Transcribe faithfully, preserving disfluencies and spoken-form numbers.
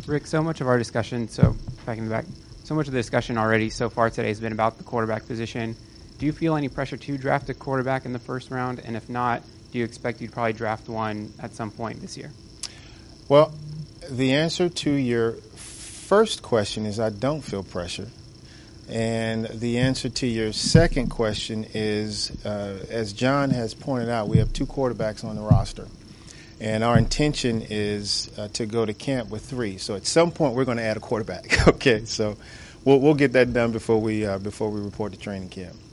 Rick, so much of our discussion, so back in the back, so much of the discussion already so far today has been about the quarterback position. Do you feel any pressure to draft a quarterback in the first round? And if not, do you expect you'd probably draft one at some point this year? Well, the answer to your first question is I don't feel pressure. And the answer to your second question is, uh, as John has pointed out, we have two quarterbacks on the roster. And our intention is uh, to go to camp with three. So at some point we're going to add a quarterback. Okay, so we'll we'll get that done before we uh, before we report to training camp.